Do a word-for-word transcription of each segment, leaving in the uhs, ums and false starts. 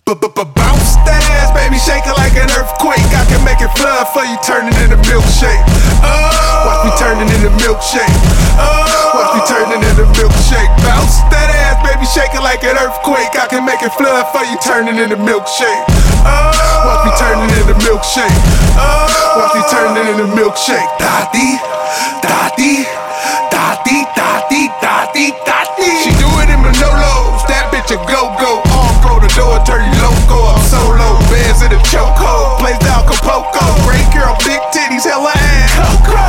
Bounce that ass, baby, shake it like an earthquake. I can make it flood for you, turning into milkshake. Oh, watch me turning into milkshake. Oh, watch me turning into milkshake. Bounce that ass, baby, shake it like an earthquake. I can make it flood for you, turning into milkshake. Oh, watch me turning into milkshake. Oh, watch me turning into milkshake. Da-dee, da-dee, da-dee, da-dee, da-dee, da-dee. She do it in Manolos, that bitch a go-go. Arm throw the door, turn you loco. I'm solo, bands in a chokehold. Plays down Capoco, great girl, big titties, hella ass. Coco.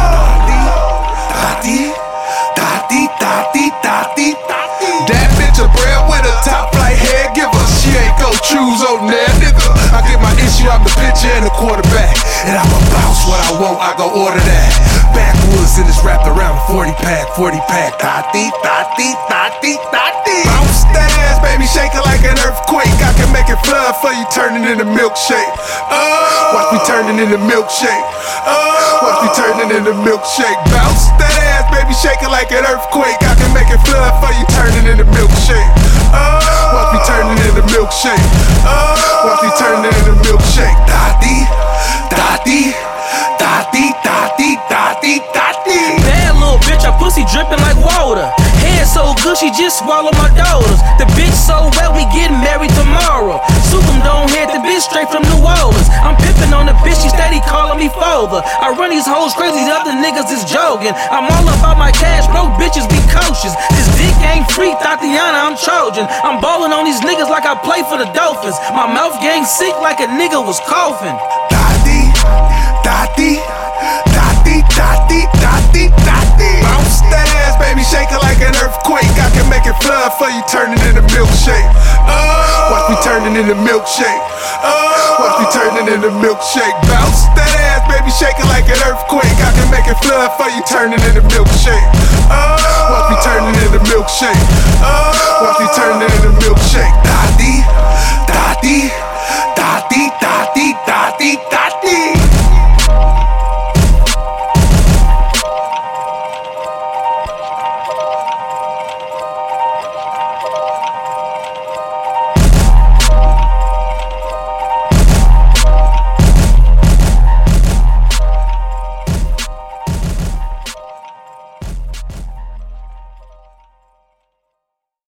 Da-dee, da-dee, da-dee, da-dee, da-dee. That bitch a breadwinner, top flight hair giver. She ain't go choose on that nigga. I get my issue, I'm the pitcher and the quarterback. And I'ma bounce what I want, I go order that. Backwoods and it's wrapped around a forty pack, forty pack. Da-dee, da-dee, da-dee, da-dee. Bounce that ass, baby, shake it like an earthquake. I can make it flood for you, turning into milkshake. Oh, watch me turning into milkshake. Oh, watch me turning into milkshake. Bounce that ass, baby, shake it like an earthquake. I can make it flood for you, turning into milkshake. Oh, watch me turning into milkshake. Oh, watch me turning into milkshake. Da-dee, da-dee, da-dee, da-dee, da-dee, da-dee. Bad little bitch, her pussy dripping like water. Head so good, she just swallowed my daughters. The bitch so wet, we getting married tomorrow. Soup 'em don't hit the bitch straight from New Orleans. I'm pimping on the bitch, she steady calling me father. I run these hoes crazy, the other niggas is jogging. I'm all about my cash, broke bitches be cautious. This dick ain't free, Tatiana, I'm Trojan. I'm ballin' on these niggas like I play for the Dolphins. My mouth gang sick like a nigga was coughing. Da-dee, da-dee, da-dee, da-dee, da-dee, da-dee. Bounce that ass, baby, shake it like an earthquake. I can make it flood for you, turning into milkshake. Oh, watch me turning into milkshake. Oh, watch me turning into milkshake. Bounce that ass, baby, shake it like an earthquake. I can make it flood for you, turning into milkshake. Oh, watch me turning into milkshake. Oh, watch me turning into milkshake. Da-dee, da-dee, da-dee, da-dee, da-dee, da-dee.